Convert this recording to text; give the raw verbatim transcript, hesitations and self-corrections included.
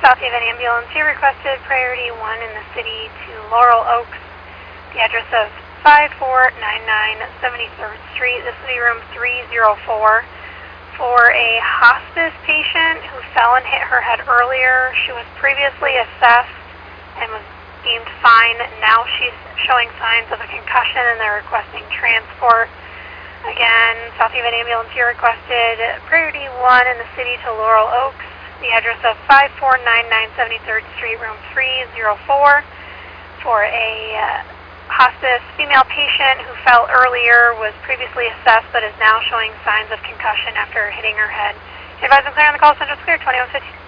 Southhaven ambulance. You requested priority one in the city to Laurel Oaks, the address of five four nine nine seventy-third Street, the city room three oh four, for a hospice patient who fell and hit her head earlier. She was previously assessed and was deemed fine. Now she's showing signs of a concussion and they're requesting transport. Again, Southhaven ambulance, you requested priority one in the city to Laurel Oaks, the address of five four nine nine seventy-third Street, room three oh four, for a uh, hospice female patient who fell earlier, was previously assessed, but is now showing signs of concussion after hitting her head. Advise and clear on the call center, clear twenty-one fifty.